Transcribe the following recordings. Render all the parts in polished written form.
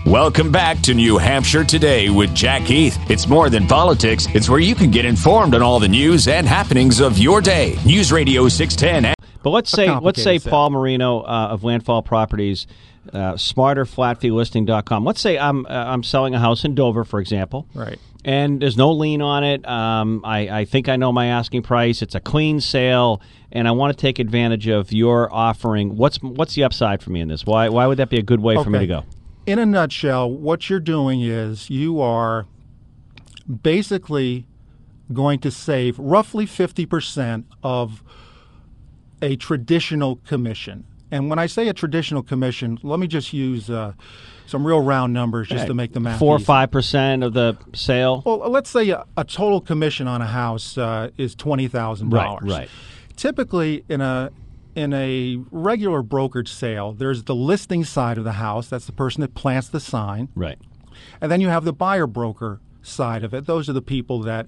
Welcome back to New Hampshire Today with Jack Heath. It's more than politics. It's where you can get informed on all the news and happenings of your day. News Radio 610. But let's say Paul Marino of Landfall Properties, smarterflatfeelisting.com. Let's say I'm selling a house in Dover, for example. Right. And there's no lien on it. I think I know my asking price. It's a clean sale, and I want to take advantage of your offering. What's the upside for me in this? Why would that be a good way for me to go? In a nutshell, what you're doing is you are basically going to save roughly 50% of a traditional commission. And when I say a traditional commission, let me just use some real round numbers just to make the math 4 or easy. 5% of the sale? Well, let's say a total commission on a house is $20,000. Right. Typically, in a regular brokerage sale, there's the listing side of the house. That's the person that plants the sign. Right. And then you have the buyer broker side of it. Those are the people that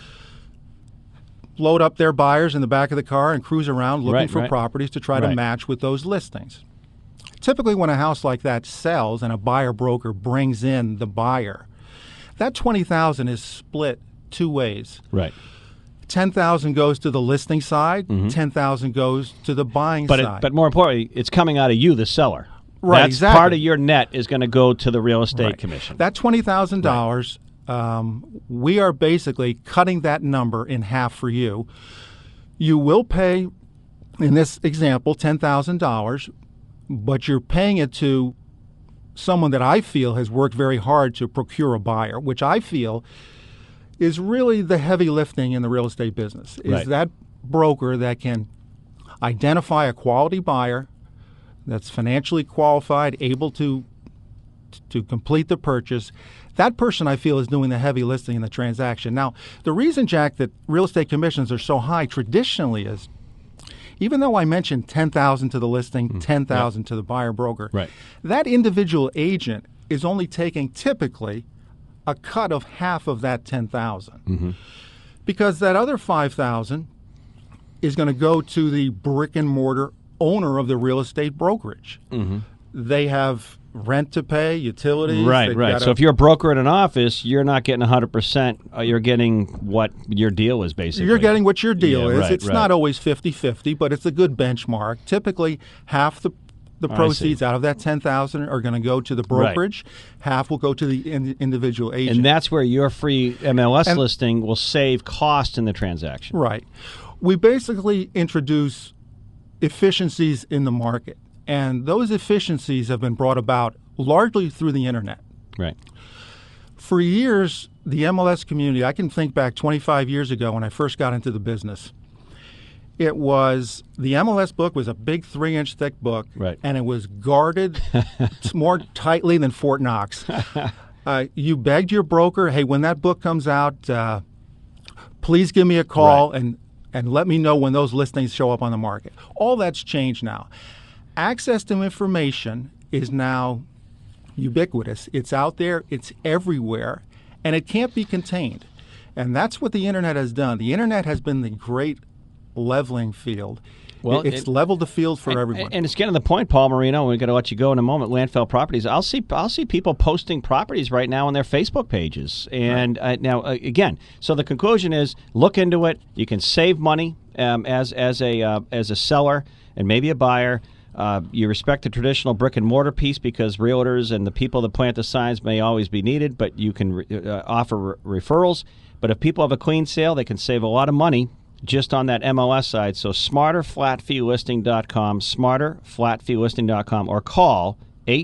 load up their buyers in the back of the car and cruise around looking for properties to try to match with those listings. Typically, when a house like that sells and a buyer broker brings in the buyer, that $20,000 is split two ways. Right. $10,000 goes to the listing side. $10,000 goes to the buying side. But more importantly, it's coming out of you, the seller. Right. That's exactly. part of your net is going to go to the real estate commission. That $20,000, we are basically cutting that number in half for you. You will pay, in this example, $10,000, but you're paying it to someone that I feel has worked very hard to procure a buyer, which I feel is really the heavy lifting in the real estate business, is that broker that can identify a quality buyer that's financially qualified, able to complete the purchase. That person, I feel, is doing the heavy lifting in the transaction. Now, the reason, Jack, that real estate commissions are so high traditionally is, even though I mentioned $10,000 to the listing, $10,000 to the buyer broker, that individual agent is only taking typically a cut of half of that $10,000, because that other $5,000 is going to go to the brick and mortar owner of the real estate brokerage. They have rent to pay, utilities. Right. So if you're a broker at an office, you're not getting 100%. You're getting what your deal is, basically. You're getting what your deal is. Right, it's not always 50-50, but it's a good benchmark. Typically, half the proceeds out of that $10,000 are going to go to the brokerage. Half will go to the individual agent. And that's where your free MLS listing will save cost in the transaction. Right. We basically introduce efficiencies in the market, and those efficiencies have been brought about largely through the internet. Right. For years, the MLS community, I can think back 25 years ago when I first got into the business, the MLS book was a big 3-inch thick book, and it was guarded more tightly than Fort Knox. You begged your broker, hey, when that book comes out, please give me a call and let me know when those listings show up on the market. All that's changed now. Access to information is now ubiquitous. It's out there. It's everywhere. And it can't be contained. And that's what the Internet has done. The Internet has been the great leveling field. Well, it's leveled the field for everyone. And it's getting to the point, Paul Marino, we're going to let you go in a moment, Landfall Properties. I'll see people posting properties right now on their Facebook pages. And now, again, so the conclusion is look into it. You can save money as a seller and maybe a buyer. You respect the traditional brick and mortar piece because realtors and the people that plant the signs may always be needed, but you can offer referrals. But if people have a clean sale, they can save a lot of money just on that MLS side. So smarterflatfeelisting.com, smarterflatfeelisting.com, or call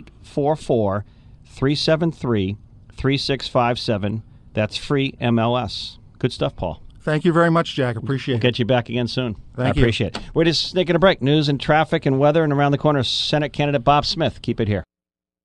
844-373-3657. That's free MLS. Good stuff, Paul. Thank you very much, Jack. Appreciate it. We'll get you back again soon. Thank you. I appreciate it. We're just taking a break. News and traffic and weather, and around the corner, Senate candidate Bob Smith. Keep it here.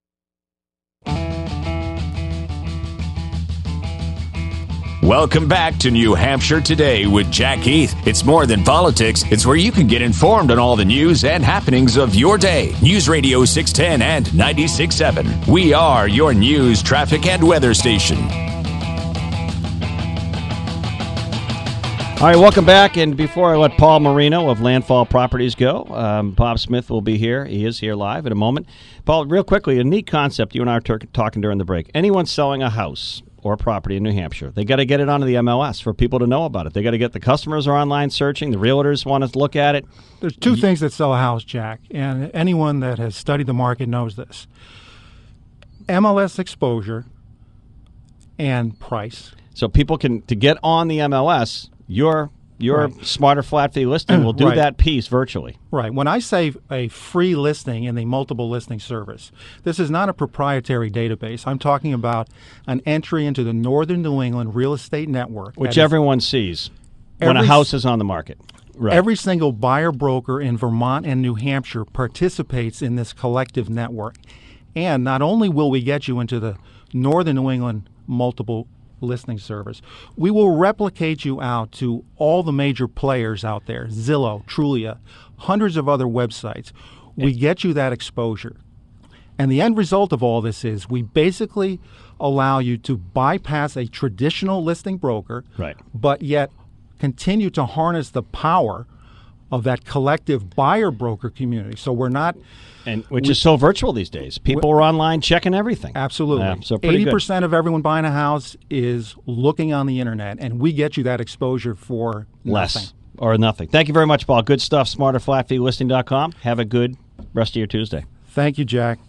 Welcome back to New Hampshire Today with Jack Heath. It's more than politics. It's where you can get informed on all the news and happenings of your day. News Radio 610 and 96.7. We are your news, traffic, and weather station. All right, welcome back. And before I let Paul Marino of Landfall Properties go, Bob Smith will be here. He is here live in a moment. Paul, real quickly, a neat concept you and I were talking during the break. Anyone selling a house or property in New Hampshire, they got to get it onto the MLS for people to know about it. They got to get the customers are online searching. The realtors want to look at it. There's two things that sell a house, Jack, and anyone that has studied the market knows this. MLS exposure and price. So people can, to get on the MLS, your Right. Smarter Flat Fee listing will do Right. that piece virtually. Right. When I say a free listing in the multiple listing service, this is not a proprietary database. I'm talking about an entry into the Northern New England Real Estate Network. Which everyone sees when a house is on the market. Right. Every single buyer broker in Vermont and New Hampshire participates in this collective network. And not only will we get you into the Northern New England multiple listing service, we will replicate you out to all the major players out there, Zillow, Trulia, hundreds of other websites. We get you that exposure. And the end result of all this is we basically allow you to bypass a traditional listing broker, Right. but yet continue to harness the power of that collective buyer broker community. So we're not... And which is so virtual these days. People are online checking everything. Absolutely. So pretty 80% of everyone buying a house is looking on the internet, and we get you that exposure for less nothing. or nothing. Thank you very much, Paul. Good stuff. SmarterFlatFeeListing.com. Have a good rest of your Tuesday. Thank you, Jack.